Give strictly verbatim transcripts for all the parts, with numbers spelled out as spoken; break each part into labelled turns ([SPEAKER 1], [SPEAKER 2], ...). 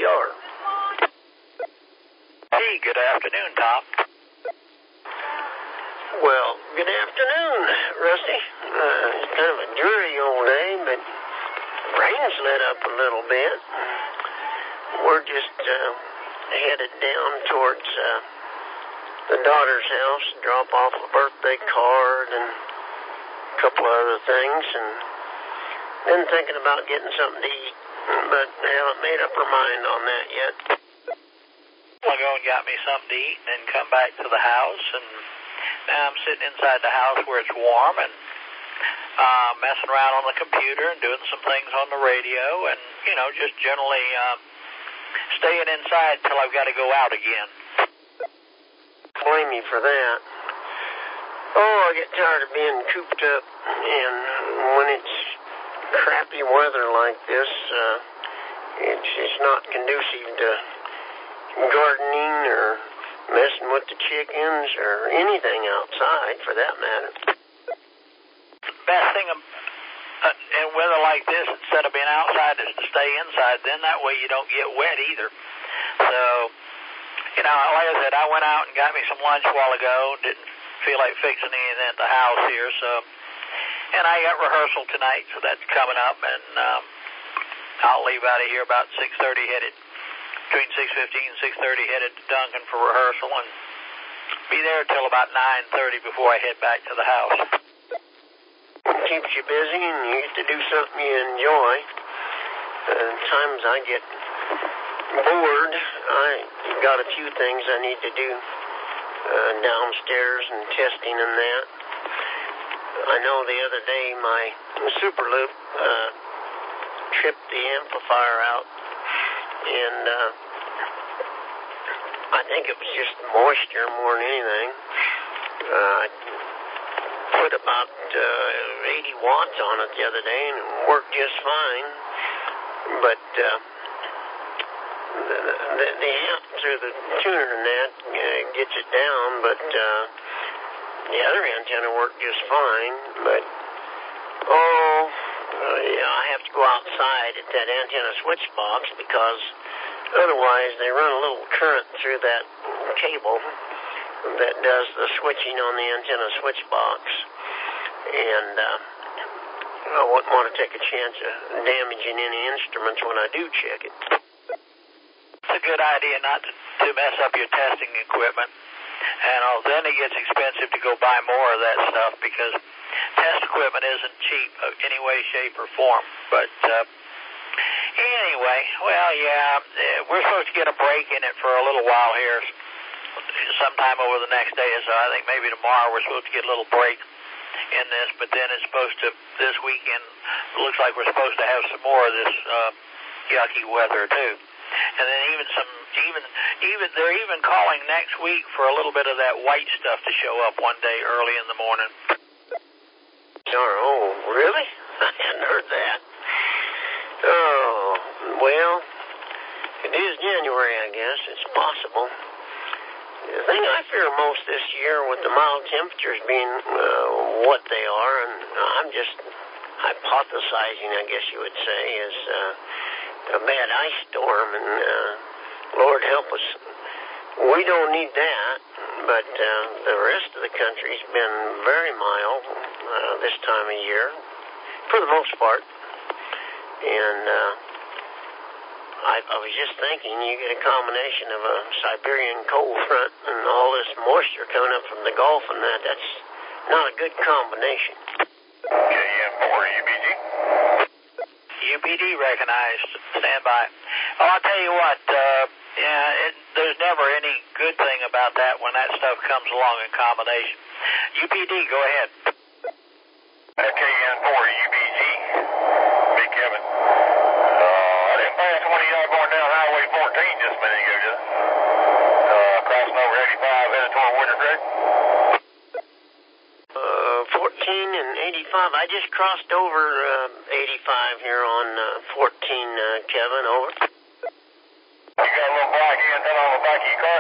[SPEAKER 1] R.
[SPEAKER 2] Hey, good afternoon, Tom.
[SPEAKER 1] Well, good afternoon, Rusty. Uh, it's kind of a dreary old day, but rain's let up a little bit. We're just uh, headed down towards uh, the daughter's house to drop off a birthday card and a couple of other things, and then thinking about getting something to eat, but haven't made up her mind on that yet.
[SPEAKER 2] I'll go and got me something to eat and then come back to the house, and now I'm sitting inside the house where it's warm and uh, messing around on the computer and doing some things on the radio and, you know, just generally um, staying inside till I've got to go out again.
[SPEAKER 1] Blame me for that. Oh, I get tired of being cooped up, and when it's crappy weather like this, uh, it's, it's not conducive to gardening or messing with the chickens or anything outside for that matter.
[SPEAKER 2] Best thing uh, in weather like this, instead of being outside, is to stay inside. Then that way you don't get wet either. So, you know, like I said, I went out and got me some lunch a while ago. Didn't feel like fixing anything at the house here, so. And I got rehearsal tonight, so that's coming up, and um, I'll leave out of here about six thirty, headed between six fifteen and six thirty, headed to Duncan for rehearsal, and be there till about nine thirty before I head back to the house.
[SPEAKER 1] It keeps you busy, and you get to do something you enjoy. Uh, times I get bored. I got a few things I need to do uh, downstairs and testing and that. I know the other day my Super Loop uh, tripped the amplifier out, and uh, I think it was just moisture more than anything. Uh, I put about uh, eighty watts on it the other day, and it worked just fine. But uh, the, the, the amp through the tuner and that uh, gets it down, but uh, the other antenna worked just fine. But, oh, uh, yeah, I have to go outside at that antenna switch box because otherwise they run a little current through that cable that does the switching on the antenna switch box. And uh, I wouldn't want to take a chance of damaging any instruments when I do check it.
[SPEAKER 2] It's a good idea not to, to mess up your testing equipment. And uh, then it gets expensive to go buy more of that stuff because test equipment isn't cheap of any way, shape, or form. But uh, anyway, well, yeah, we're supposed to get a break in it for a little while here sometime over the next day or so. I think maybe tomorrow we're supposed to get a little break in this, but then it's supposed to, this weekend, it looks like we're supposed to have some more of this uh, yucky weather, too. And then even some, even, even, they're even calling next week for a little bit of that white stuff to show up one day early in the morning.
[SPEAKER 1] Oh, really? I hadn't heard that. Oh, well, it is January, I guess. It's possible. The thing I fear most this year with the mild temperatures being uh, what they are, and I'm just hypothesizing, I guess you would say, is uh, a bad ice storm, and uh, Lord help us, we don't need that, but uh, the rest of the country's been very mild uh, this time of year, for the most part, and uh, I, I was just thinking, you get a combination of a Siberian cold front and all this moisture coming up from the Gulf and that, that's not a good combination.
[SPEAKER 3] K N four U B G.
[SPEAKER 2] U B D recognized. Stand by. Oh, I'll tell you what, uh, yeah, it, there's never any good thing about that when that stuff comes along in combination. U P D, go ahead.
[SPEAKER 3] Uh, K N four U B G. Big Kevin. Uh, I didn't pass one of y'all going down Highway fourteen just a minute ago, just uh, crossing over eighty-five headed toward Winter Creek.
[SPEAKER 1] Uh, fourteen and eighty-five. I just crossed over uh, eighty-five here on uh, fourteen, uh, Kevin, over.
[SPEAKER 3] You got a little black antenna on the back of your car?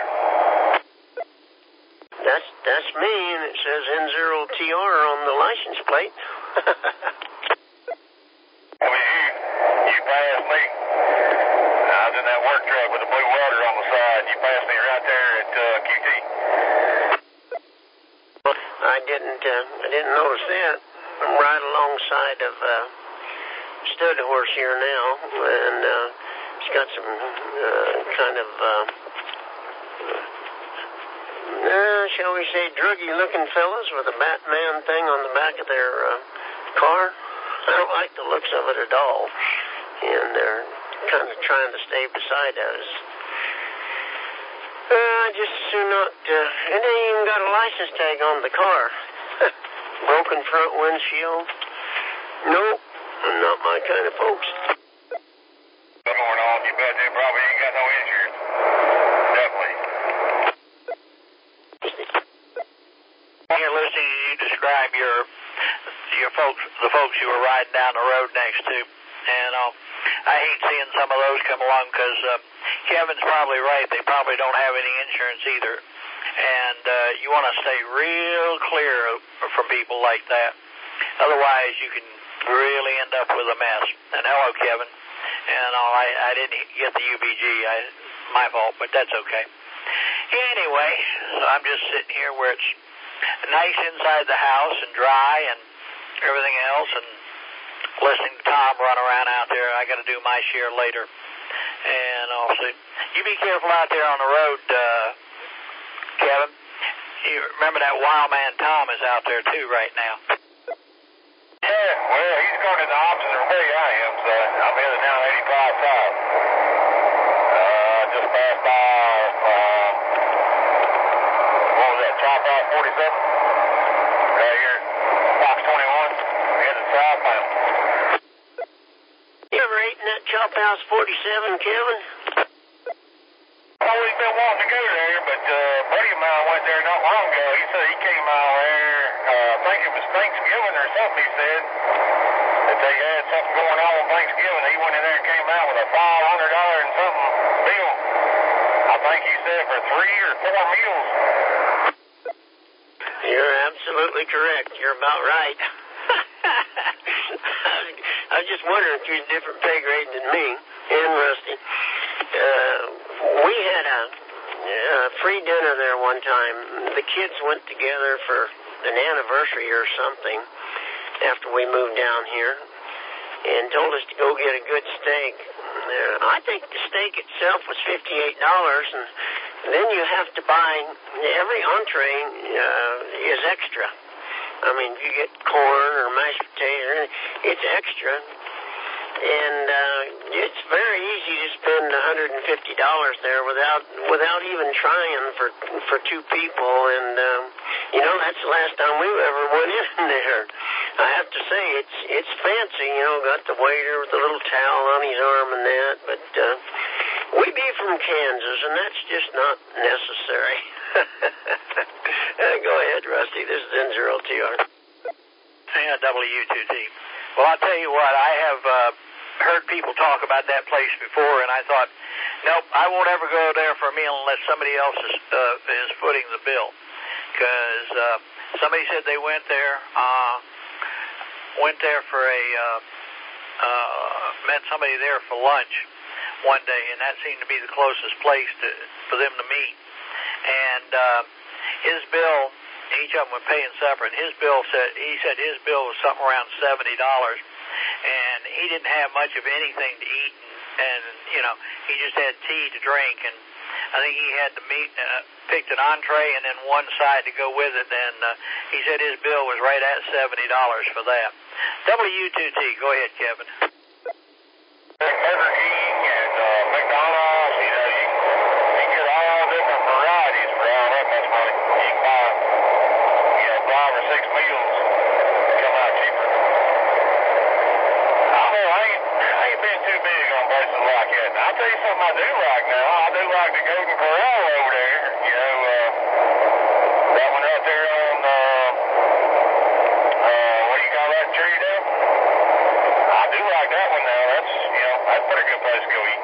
[SPEAKER 1] That's that's me, and it says N zero T R on the license plate.
[SPEAKER 3] Well, you, you passed me. I was in that work truck with the blue welder on the side. You passed me right there at uh, Q T.
[SPEAKER 1] I didn't, uh, I didn't notice that. I'm right alongside of uh, Stud Horse here now, and uh, it's got some uh, kind of, uh, uh, shall we say, druggy-looking fellas with a Batman thing on the back of their uh, car. I don't like the looks of it at all, and they're kind of trying to stay beside us. Uh, I just as soon not, uh, and they even got a license tag on the car. Broken front windshield. Nope, not my kind of folks.
[SPEAKER 3] What's going on? You bet they probably ain't got no insurance. Definitely.
[SPEAKER 2] Here listening to you describe your your folks, the folks you were riding down the road next to, and uh, I hate seeing some of those come along because uh, Kevin's probably right. They probably don't have any insurance either, and uh, you want to stay real clear from people like that. Otherwise, you can really end up with a mess. And hello, Kevin. And uh, I, I didn't get the U B G. I, my fault, but that's okay. Anyway, so I'm just sitting here where it's nice inside the house and dry and everything else, and listening to Tom run around out there. I got to do my share later. And also, you be careful out there on the road, uh, Kevin. You remember that wild man Tom is out there too right now.
[SPEAKER 3] Yeah, well, he's going in the opposite way I am, so I'm headed down eighty-five south. Uh, just passed by, uh, what was that, Chop House forty-seven? Right here, Fox twenty-one, headed southbound.
[SPEAKER 1] You ever ate in that Chop House forty-seven, Kevin?
[SPEAKER 3] Always been wanting to go there, but uh, a buddy of mine went there not long ago. He said he came out there, uh, I think it was Thanksgiving or something, he said, that they had something going on on Thanksgiving. He went in there and came out with a five hundred dollars and something bill. I think he said for three or four meals.
[SPEAKER 1] You're absolutely correct. You're about right. I was just wondering if you're a different pay grade than me and Rusty. Uh, we had a, a free dinner there one time. The kids went together for an anniversary or something after we moved down here and told us to go get a good steak. Uh, I think the steak itself was fifty-eight dollars, and then you have to buy, every entree uh, is extra. I mean, if you get corn or mashed potato, it's extra. And uh, it's very easy to spend one hundred fifty dollars there without without even trying for for two people. And um, you know, that's the last time we ever went in there. I have to say, it's it's fancy. You know, got the waiter with the little towel on his arm and that. But uh, we be from Kansas, and that's just not necessary. uh, go ahead, Rusty. This is N zero T R.
[SPEAKER 2] Yeah, W two T. Well, I'll tell you what, I have uh, heard people talk about that place before, and I thought, nope, I won't ever go there for a meal unless somebody else is, uh, is footing the bill. Because uh, somebody said they went there, uh, went there for a, uh, uh, met somebody there for lunch one day, and that seemed to be the closest place to, for them to meet. And uh, his bill, each of them were paying separate. His bill said, he said his bill was something around seventy dollars, and he didn't have much of anything to eat, and, and you know, he just had tea to drink, and I think he had to meet, uh, picked an entree and then one side to go with it, and uh, he said his bill was right at seventy dollars for that. W two T, go ahead, Kevin.
[SPEAKER 3] Burger King and uh, McDonald's, you know, you, you get all different varieties for all that much money. You can buy, you know, five or six meals come out cheaper. I don't know, I ain't, I ain't been too big on places like that. And I'll tell you something I do like now. I do like the Golden Corral over there. You know, uh, that one out there on, uh, uh, what do you call that tree there? I do like that one now. That's, you know, that's a pretty good place to go eat.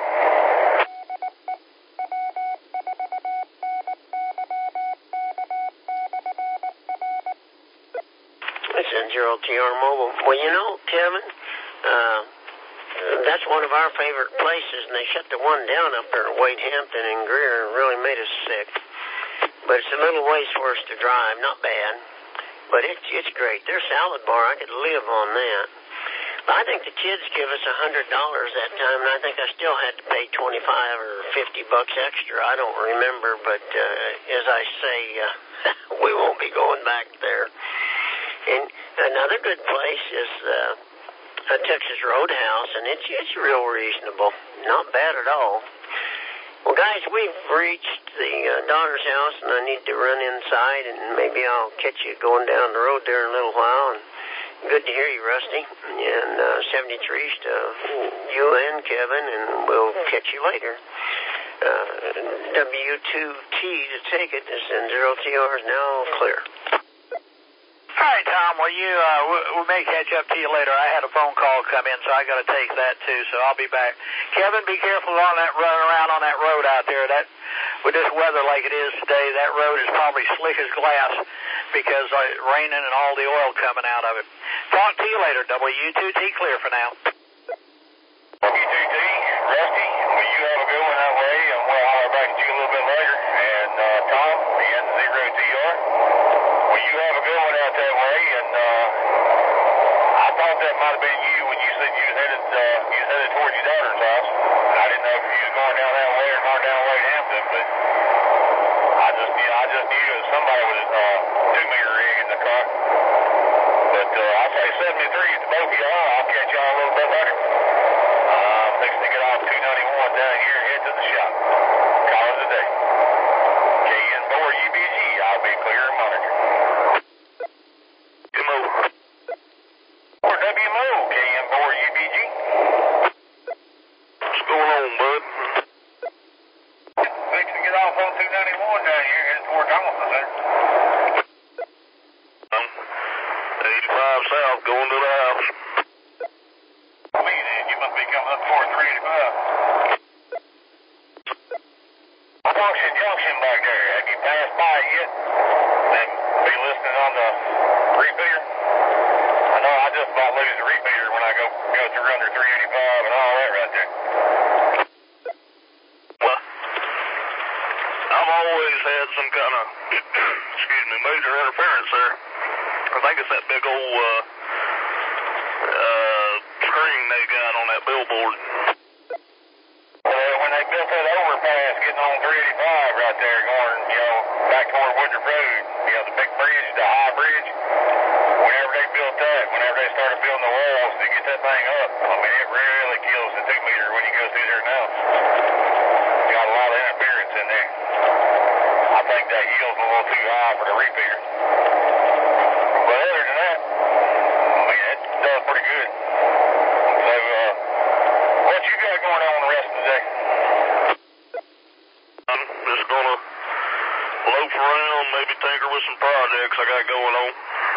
[SPEAKER 1] It's N zero T R Mobile. Well, you know, Kevin, uh, that's one of our favorite places, and they shut the one down up there at Wade Hampton and Greer, and it really made us sick. But it's a little ways for us to drive, not bad. But it's it's great. Their salad bar, I could live on that. I think the kids give us a hundred dollars that time, and I think I still had to pay twenty-five or fifty bucks extra. I don't remember, but uh, as I say, uh, we won't be going back there. And another good place is uh, a Texas Roadhouse, and it's it's real reasonable, not bad at all. Well, guys, we've reached the uh, daughter's house, and I need to run inside, and maybe I'll catch you going down the road there in a little while. And good to hear you, Rusty. And uh, seventy-threes to you and Kevin, and we'll catch you later. Uh, W two T to take it, and zero T R is now clear.
[SPEAKER 2] All right, Tom. Well, you uh, we, we may catch up to you later. I had a phone call come in, so I got to take that too. So I'll be back. Kevin, be careful on that running around on that road out there. That with this weather like it is today, that road is probably slick as glass because uh, it's raining and all the oil coming out of it. Talk to you later. W two T clear for now.
[SPEAKER 3] W two T, Rusty, will you have a good one that way, and we'll holler back at you a little bit later. And uh, Tom, the N zero T R, will you have a good one out that way? And uh, I thought that might have been you when you said you was headed, uh, you was headed towards your daughter's house. I didn't know if you was going down that way or going down Wade Hampton, but I just, you know, I just knew that somebody was uh, two-meter rig in the car. But uh, I'll say seventy-three to both of y'all. I'll catch y'all a little bit later. Uh, I'm fixing to get off two ninety-one down here and head to the shop. Call it a day. K N four U B G, I'll be clear and monitored. M O. Or W M O, K N four U B G. What's going on, bud? Fixing to get off on two ninety-one down here, headed toward Thomaston Center. Um, eighty-five south, going to the house. I mean, you must be coming up toward three eighty-five. Junction, junction back there. Have you passed by it yet? And be listening on the repeater? I know I just about lose the repeater when I go go through under three eighty-five and all that right there. Well, I've always had some kind of, excuse me, major interference there. I think it's that big old uh, uh, screen they got on that billboard. Uh, when they built that overpass getting on three eighty-five right there going, you know, back toward Woodruff Road, you know, the big bridge, the high bridge, whenever they built that, whenever they started building the walls to get that thing up, I mean, it really kills the two meter when you go through there now. You got a lot of interference in there. I think that yield's a little too high for the repeater. But other than that, I mean, it does pretty good. So, uh, what you got going on the rest of the day? I'm just gonna loaf around, maybe tinker with some projects I got going on.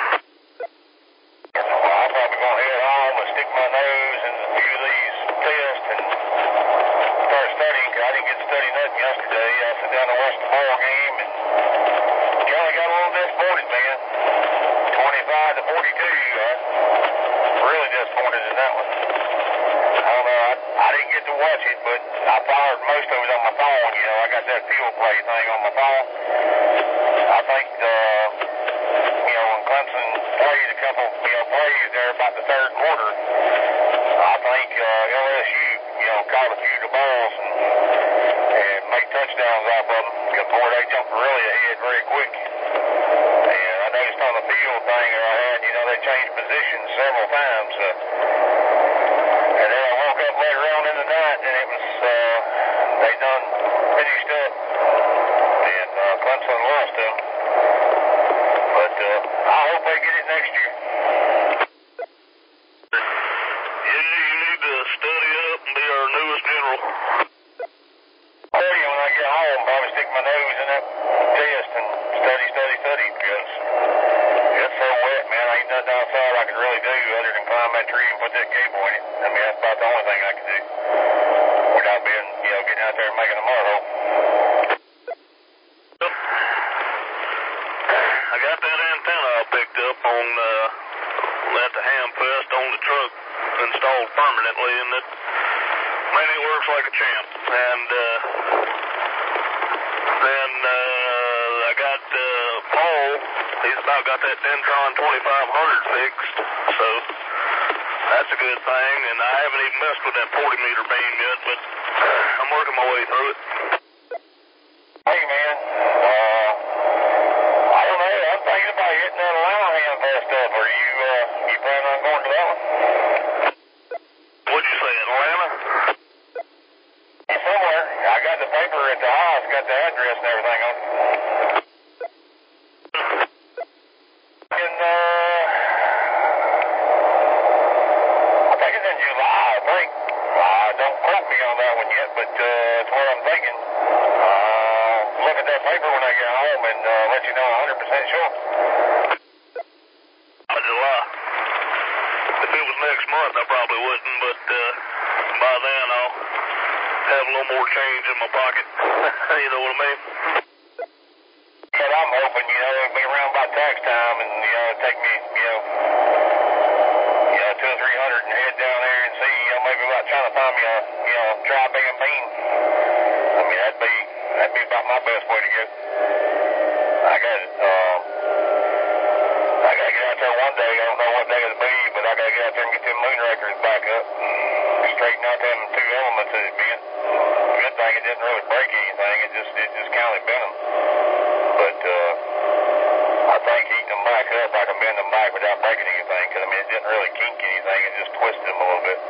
[SPEAKER 3] Well, I'm probably gonna head home and stick my nose in a few of these tests and start studying, because I didn't get to study nothing yesterday. I sat down and watched the ball game, and you only got a little disappointed, man. twenty-five to forty-two, uh, really disappointed in that one. I don't know, I, I didn't get to watch it, but I followed most of it on my phone, you know, I got that field play thing on my phone. I think, uh, you know, when Clemson played a couple, you know, plays there about the third quarter, I think uh, L S U, you know, caught a few of the balls and, and made touchdowns off of them, before they jumped really ahead very quick. And I noticed on the field thing that I had, you know, they changed positions several times. Uh, and then I woke up later on in the night, and it was, uh, they done finished up. And uh, Clemson lost them. But uh, I hope they get it next year. Yeah, you need to study up and be our newest general. I'll tell you when I get home, probably stick my nose in that test and study, study, study, because it's so wet, man. Ain't nothing outside I can really do other than climb that tree and put that cable in it. I mean, that's about the only thing I can do without being, you know, getting out there and making a mud hole. I got that antenna I picked up on uh, at the Hamfest on the truck installed permanently, and it, man, it works like a champ. And uh, then uh, I got uh, Paul, he's about got that Dentron twenty-five hundred fixed, so that's a good thing. And I haven't even messed with that forty meter beam yet, but I'm working my way through it. Hey, man, uh, I don't know, I'm thinking about getting that Atlanta Hamfest stuff. Are you, uh, you planning on going to that one? What'd you say, Atlanta? Somewhere. I got the paper at the house, got the address and everything on it. And, uh, I think it's in July, I think. Uh, don't quote me on that one yet, but, uh, it's what I'm thinking. Uh, look at that paper when I get home and, uh, let you know one hundred percent sure. July. If it was next month, I probably wouldn't, but, uh, by then I'll have a little more change in my pocket. You know what I mean? But I'm hoping, you know, it'll be around by tax time and, you know, take me, you know, you know, two or three hundred and head down there and see, you know, maybe about trying to find me a, you know, tri-band beam. I mean, that'd be, that'd be about my best way to go. I got it, uh, I gotta get out there one day. I don't know what day it'll be, but I gotta get out there and get them moon records back up. Straighten out them two elements that it bent. Good thing it didn't really break anything. It just it just kind of bent them. But uh, I think heating them back up, I can bend them back without breaking anything. Because I mean, it didn't really kink anything. It just twisted them a little bit.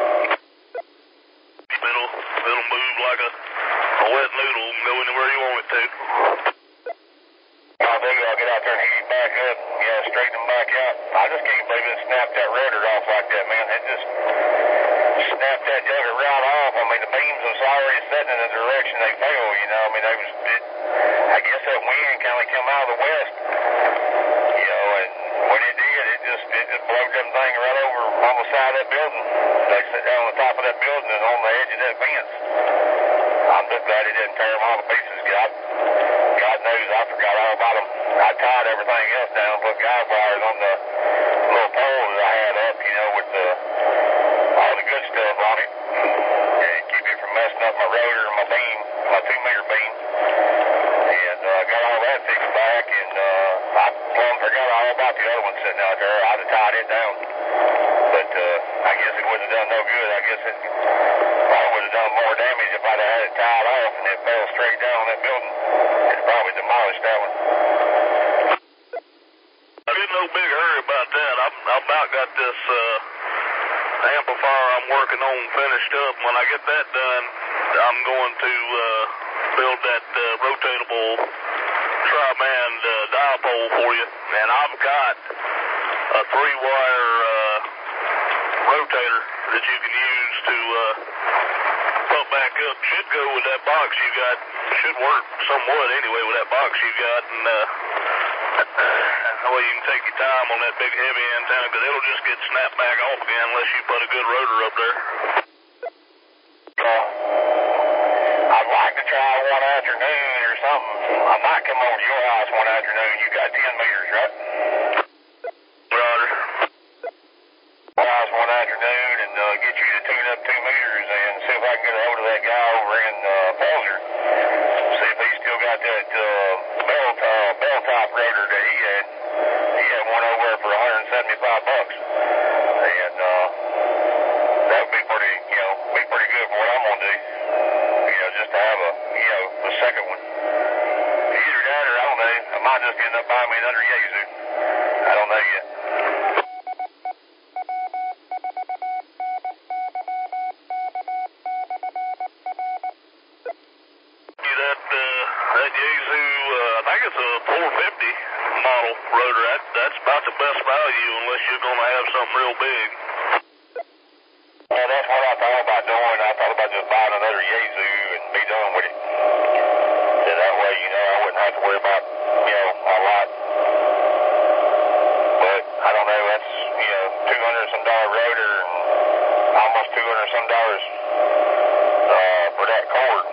[SPEAKER 3] It'll it'll move like a, a wet noodle and go anywhere you want it to. I'll do. I'll get out there and heat it back up. Yeah, straighten them back out. I just can't believe it snapped that rotor off like that, man. It just snapped that jugger right off. I mean, the beams was already setting in the direction they fell, you know. I mean, they was, it, I guess that wind kind of came out of the west, you know, and when it did, it just, it just blowed them thing right over on the side of that building. They sit down on the top of that building and on the edge of that fence. I'm just glad it didn't tear them all to pieces. God, God knows I forgot all about them. I tied everything else down, put guide wires on the little pole that I had up, you know, with the all the good stuff on it. And keep it from messing up my rotor and my beam, my two meter beam. And uh, got all that fixed back, and uh, I plumb forgot all about the other one sitting out there. I'd have tied it down. But uh, I guess it wouldn't have done no good. I guess it probably would have done more damage if I'd have had it tied off and it fell straight down on that building. It'd probably demolished that one. I'm in no big hurry about that. I'm, I about got this uh, amplifier I'm working on finished up. When I get that done, I'm going to uh, build that uh, rotatable tri-band uh, dipole for you. And I've got a three-wire uh, rotator that you can use to uh, pump back up. Should go with that box you got. Should work somewhat anyway with that box you got. And uh, that way you can take your time on that big heavy antenna, because it'll just get snapped back off again unless you put a good rotor up there. Uh, I'd like to try one afternoon or something. I might come over to your house one afternoon. You got ten meters, right? Roger. House one afternoon and uh, get you to tune up two meters and see if I can get a hold of that guy over in uh, Pelzer. See if he's still got that uh, bell, uh, bell top rotor that he had. He had one over there for one hundred seventy-five bucks. And uh, that would be pretty, you know, be pretty good for what I'm going to do. You know, just to have a, you know, a second one. Either that or I don't know. I might just end up buying me another Yaesu. I don't know yet. That, uh, that Yaesu, uh, I think it's a four fifty model rotor. That, that's about the best value unless you're going to have something real big. Well, that's what I thought about doing. I thought about just buying another Yaesu and be done with it. So that way, you know, I wouldn't have to worry about, you know, a lot. But I don't know, that's, you know, two hundred some dollar rotor and almost two hundred some dollars uh, for that cord.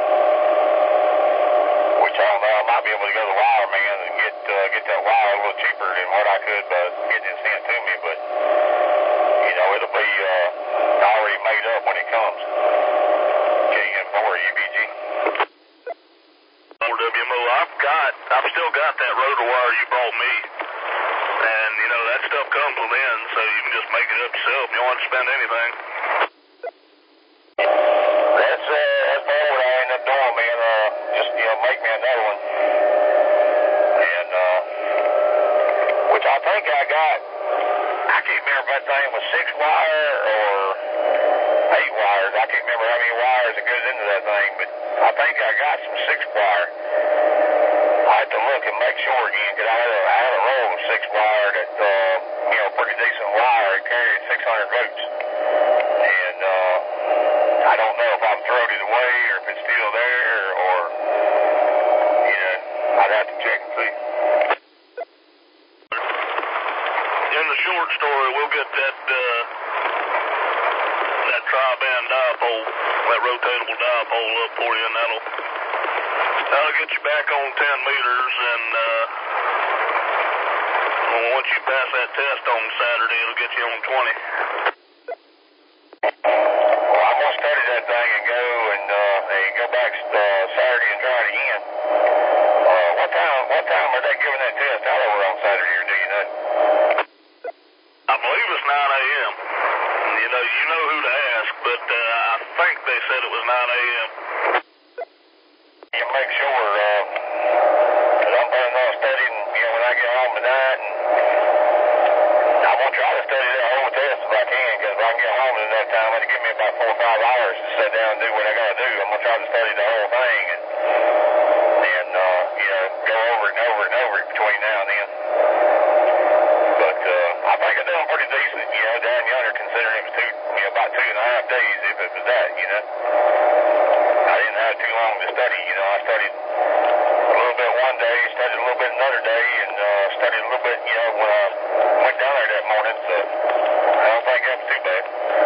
[SPEAKER 3] Which I don't know, I might be able to go to the wire man and get uh, get that wire a little cheaper than what I could uh, get it sent to me. But, you know, it'll be... Uh, that rotor wire you brought me. And, you know, that stuff comes with in, so you can just make it up yourself. You don't have to spend anything. That's, uh, that's probably what I ended up doing, man. Uh, just, you know, make me another one. And, uh, which I think I got, I can't remember if that thing was six wire or eight wires. I can't remember how many wires it goes into that thing, but I think I got some six wire. I have to look and make sure again, because I had a, I had a roll of six wire that, uh, you know, pretty decent wire. It carried six hundred volts. And, uh, I don't know if I've thrown it away or if it's still there or, you know, I'd have to check and see. In the short story, we'll get that, uh, that tri-band dipole, that rotatable dipole up for you, and that'll, that'll get you back on ten meters, and, uh, once you pass that test on Saturday, it'll get you on twenty. Well, I'm going to study that thing and go and, uh, and go back, uh, Saturday and try it again. Uh, what time, what time are they giving that test out over on Saturday, or do you know? I believe it's nine a m You know, you know who to ask, but uh, I think they said it was nine a m You make sure, uh, because I'm planning on studying, you know, when I get home tonight, and I'm going to try to study that whole test if I can, because if I can get home in that time, it'll give me about four or five hours to sit down and do what I got to do. I'm going to try to study the whole thing and, and uh, you know, go over it and over it and over it between now and then. But uh, I think I'm doing pretty decent, you know, down yonder, considering it was two, you know, about two and a half days, if it was that, you know. I didn't have too long to study, you know. I studied a little bit one day, studied a little bit another day, and uh, studied a little bit, you know, when I went down there that morning, so I don't think that was too bad.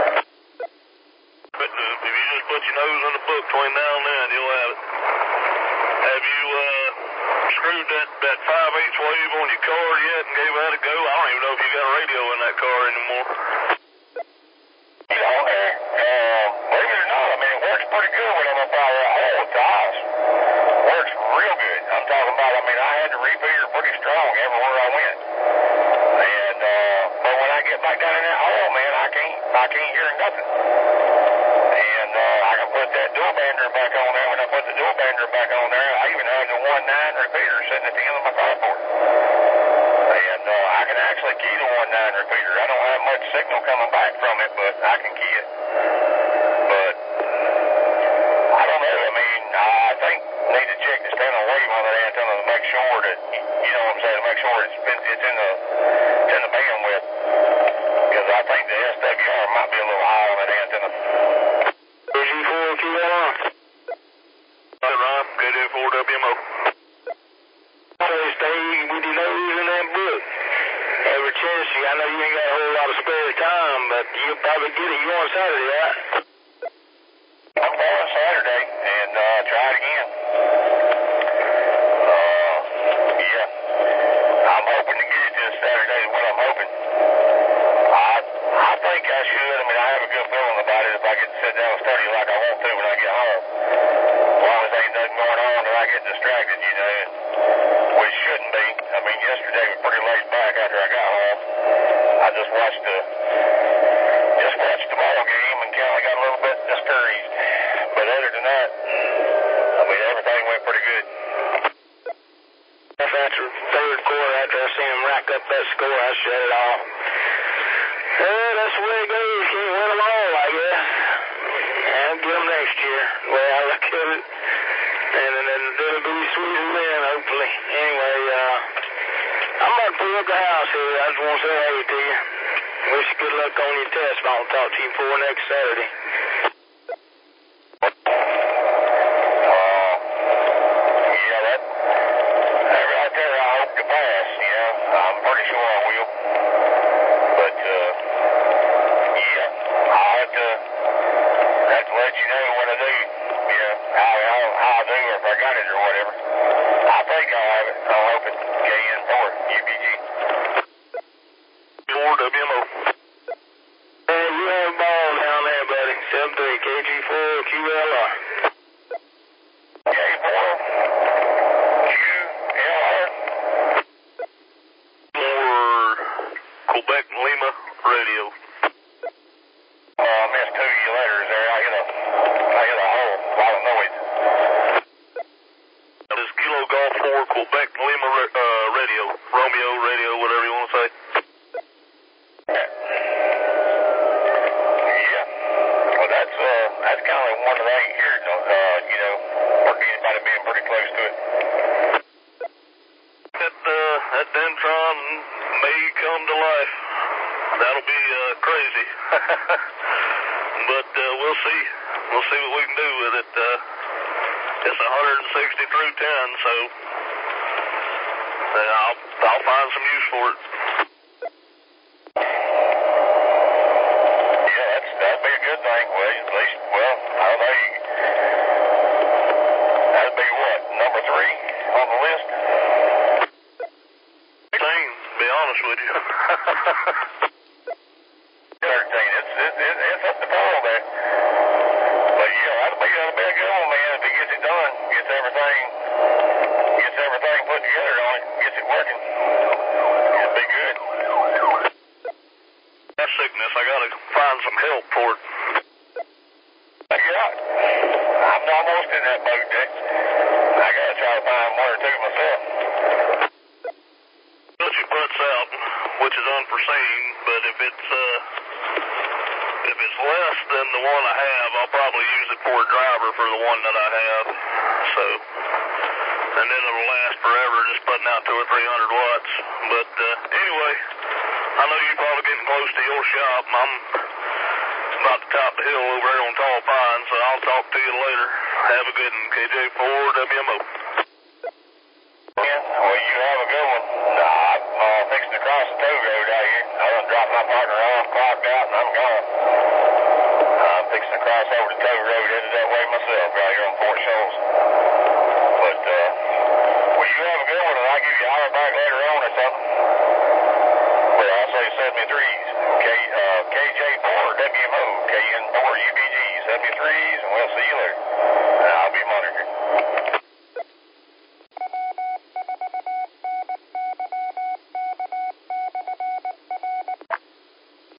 [SPEAKER 3] But uh, if you just put your nose in the book between now and then, you'll have it. Have you uh, screwed that, that five eighths wave on your car yet and gave that a go? I don't even know if you got a radio in that car anymore. You know, uh, believe it or not, I mean, it works pretty good when I'm up out of that hole with the ice. Works real good. I'm talking about, I mean, I had the repeater pretty strong everywhere I went. And, uh, but when I get back down in that hole, man, I can't, I can't hear nothing. And, uh, I can put that dual bander back on there. When I put the dual bander back on there, I even have the one nine repeater sitting at the end of my carport. And, uh, I can actually key the one nine repeater. I don't have much signal coming back from it, but I can key it. But, I don't know. I mean, I think need to check the standing wave on that antenna to make sure that, you know what I'm saying, to make sure it's been, it's in the, it's in the bandwidth. Because I think the S W R might be a little high on that antenna. K G four Q L R. Hi, Ron. K J four W M O. Always stay with your nose in that book. Every chance you, I know you ain't got a whole lot of spare time, but you'll probably get it. You on Saturday, right? I'm going Saturday and uh, try it again. Uh, yeah. I'm hoping to get it this Saturday is what I'm hoping. I I think I should. I mean, I have a good feeling about it if I get to sit down and study like I want to when I get home. As long as ain't nothing going on and I get distracted, you know, and, which shouldn't be. I mean, yesterday was pretty laid back after I got home. I just watched the just watched the ball game and kind of got a little bit discouraged. But other than that, I mean, everything went pretty good. After the third quarter, after I seen him rack up that score, I shut it off. Well, that's the way it goes. You can't win them all, I guess. And get them next year. Well, I look at it. And then it'll be sweet as win, hopefully. Anyway, uh, I'm about to pull up the house here. I just want to say hey to you. Wish you good luck on your test. I'll talk to you before next Saturday. that's kind of one that I ain't heard, uh, you know, or anybody being pretty close to it.
[SPEAKER 4] That, uh, that Dentron may come to life. That'll be uh, crazy. But uh, we'll see. We'll see what we can do with it. Uh, it's one hundred sixty through ten, so uh, I'll, I'll find some use for it.
[SPEAKER 3] Yeah, that's, that'd be a good thing. Well, at least, well, how they, that'd be what, number three on the list?
[SPEAKER 4] thirteen, to be honest with you.
[SPEAKER 3] thirteen, it's, it's, it's up to Paul there. But yeah, that'll be, that'll be a good one, man, if he gets it done, gets everything, gets everything put together on it, gets it working. It'll be good.
[SPEAKER 4] That sickness, I gotta find some help for it.
[SPEAKER 3] Yeah, I'm almost in that boat, Dick. I gotta try to find one or two myself.
[SPEAKER 4] But she puts out, which is unforeseen, but if it's, uh, if it's less than the one I have, I'll probably use it for a driver for the one that I have. So, and then it'll last forever, just putting out two or three hundred watts. But uh, anyway, I know you're probably getting close to your shop. I'm about to top the hill over here on Tall Pines, so I'll talk to you later. Have a good one, K J four W M O.
[SPEAKER 3] Yeah, well, you have a good one. Nah, I'm uh, fixing to cross the tow road out here. I done dropped my partner off, clocked out, and I'm gone. I'm fixing to cross over the tow road, headed that way myself, right here on Fort Shoals. But, uh, well, you have a good one, and I'll give you a holler back later on or something. Well, I'll say seventy-threes, K, uh, K J four W M O, K N four U B G, seventy-threes, and we'll see you later. And I'll be monitoring.